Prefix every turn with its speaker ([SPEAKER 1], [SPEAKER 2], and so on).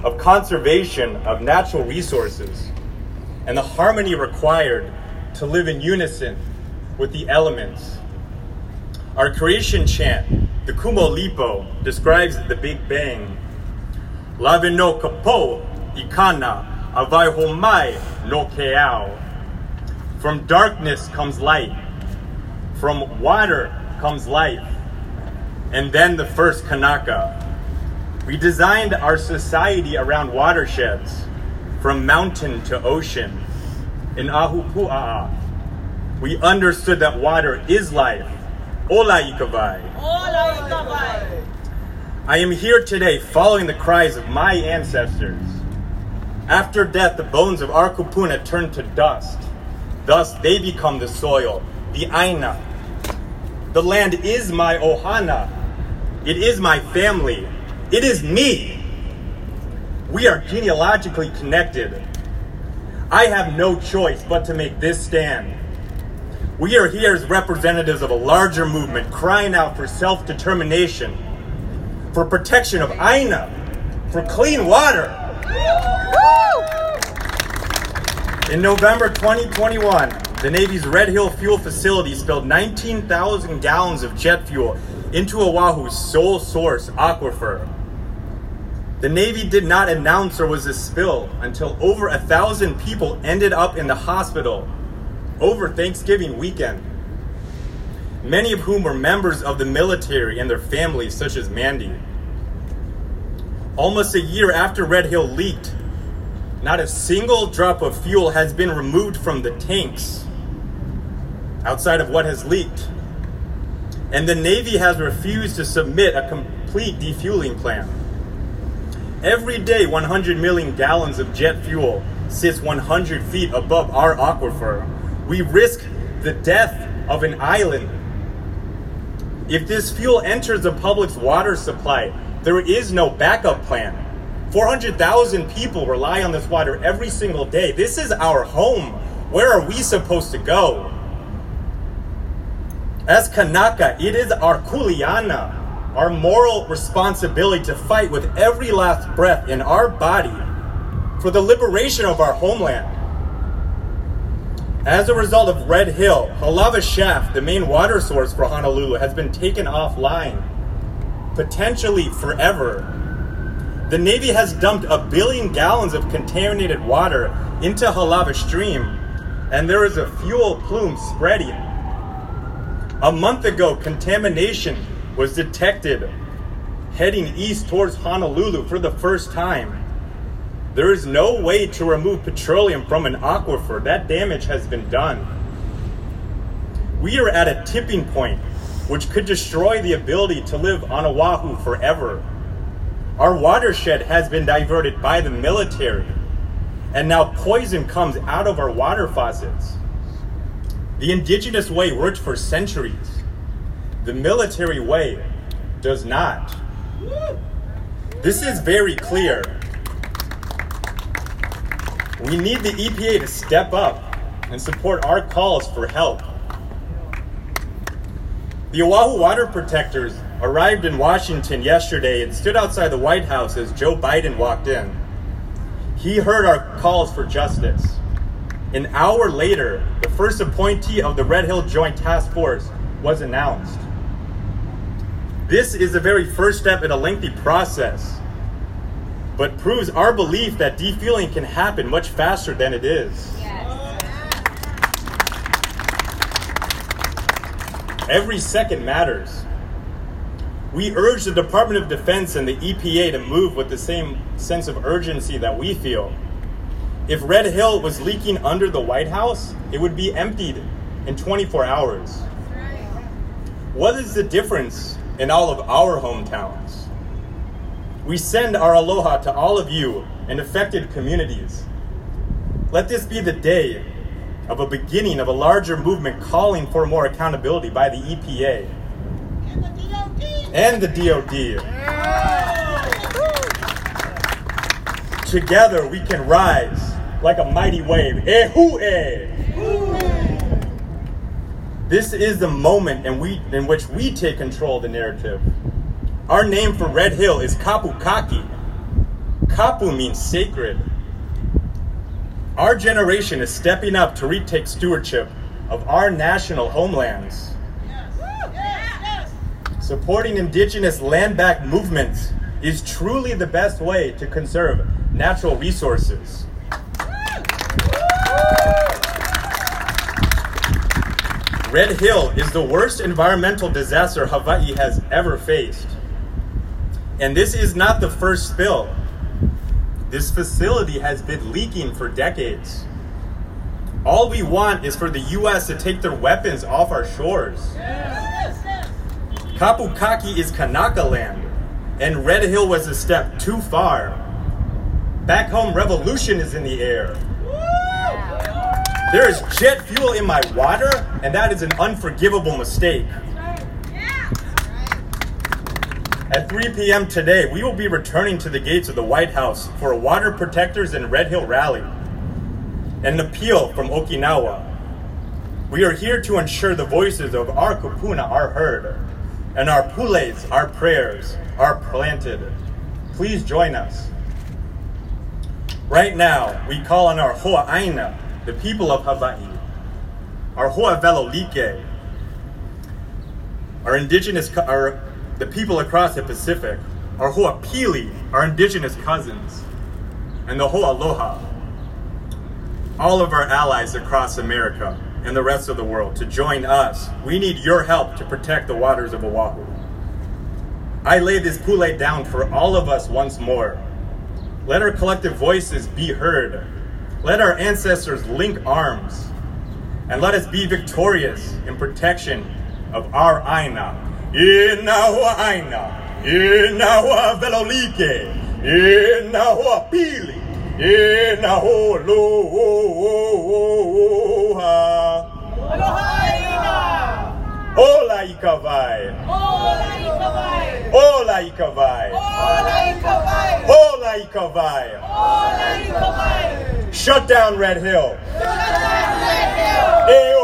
[SPEAKER 1] of conservation of natural resources and the harmony required to live in unison with the elements. Our creation chant, the Kumo Lipo, describes the Big Bang. Lave no kapo, ikana, avai homai no keao. From darkness comes light. From water comes life. And then the first Kanaka. We designed our society around watersheds, from mountain to ocean. In Ahupua'a, we understood that water is life. Ola ikavai.
[SPEAKER 2] Ola ikavai.
[SPEAKER 1] I am here today following the cries of my ancestors. After death, the bones of our kupuna turn to dust. Thus, they become the soil, the aina. The land is my ohana. It is my family. It is me. We are genealogically connected. I have no choice but to make this stand. We are here as representatives of a larger movement crying out for self-determination, for protection of Aina, for clean water. In November 2021, the Navy's Red Hill Fuel Facility spilled 19,000 gallons of jet fuel into Oahu's sole source aquifer. The Navy did not announce there was a spill until over 1,000 people ended up in the hospital over Thanksgiving weekend, many of whom were members of the military and their families, such as Mandy. Almost a year after Red Hill leaked, not a single drop of fuel has been removed from the tanks outside of what has leaked. And the Navy has refused to submit a complete defueling plan. Every day, 100 million gallons of jet fuel sits 100 feet above our aquifer. We risk the death of an island. If this fuel enters the public's water supply, there is no backup plan. 400,000 people rely on this water every single day. This is our home. Where are we supposed to go? As Kanaka, it is our kuleana, our moral responsibility to fight with every last breath in our body for the liberation of our homeland. As a result of Red Hill, Halawa Shaft, the main water source for Honolulu, has been taken offline, potentially forever. The Navy has dumped 1 billion gallons of contaminated water into Halawa Stream, and there is a fuel plume spreading. A month ago, contamination was detected heading east towards Honolulu for the first time. There is no way to remove petroleum from an aquifer. That damage has been done. We are at a tipping point which could destroy the ability to live on Oahu forever. Our watershed has been diverted by the military, and now poison comes out of our water faucets. The indigenous way worked for centuries. The military way does not. This is very clear. We need the EPA to step up and support our calls for help. The Oahu Water Protectors arrived in Washington yesterday and stood outside the White House as Joe Biden walked in. He heard our calls for justice. An hour later, the first appointee of the Red Hill Joint Task Force was announced. This is the very first step in a lengthy process, but proves our belief that defueling can happen much faster than it is.
[SPEAKER 2] Yes.
[SPEAKER 1] Every second matters. We urge the Department of Defense and the EPA to move with the same sense of urgency that we feel. If Red Hill was leaking under the White House, it would be emptied in 24 hours. What is the difference in all of our hometowns? We send our aloha to all of you in affected communities. Let this be the day of a beginning of a larger movement calling for more accountability by the EPA and the DOD. Together we can rise like a mighty wave. Ehue! This is the moment in which we take control of the narrative. Our name for Red Hill is Kapukaki. Kapu means sacred. Our generation is stepping up to retake stewardship of our national homelands. Supporting indigenous land-back movements is truly the best way to conserve natural resources. Red Hill is the worst environmental disaster Hawaii has ever faced. And this is not the first spill. This facility has been leaking for decades. All we want is for the U.S. to take their weapons off our shores. Kapukaki is Kanaka land, and Red Hill was a step too far. Back home revolution is in the air. There is jet fuel in my water, and that is an unforgivable mistake. At 3 p.m. today, we will be returning to the gates of the White House for a Water Protectors and Red Hill rally, and an appeal from Okinawa. We are here to ensure the voices of our kupuna are heard, and our pules, our prayers, are planted. Please join us. Right now, we call on our Ho'aina, the people of Hawaii, our Ho'avelolike, the people across the Pacific, our Ho'apili, our indigenous cousins, and the Ho'aloha, all of our allies across America and the rest of the world to join us. We need your help to protect the waters of Oahu. I lay this pule down for all of us once more. Let our collective voices be heard. Let our ancestors link arms. And let us be victorious in protection of our Aina. Inawa Aina, Inawa Velolike, Inawa Pili, Inawa Loha. Ola Ikavai. Ola Ikavai. Ola Ikavai. Ola Ikavai. Ola Ikavai. Shut down Red Hill. Shut down Red Hill.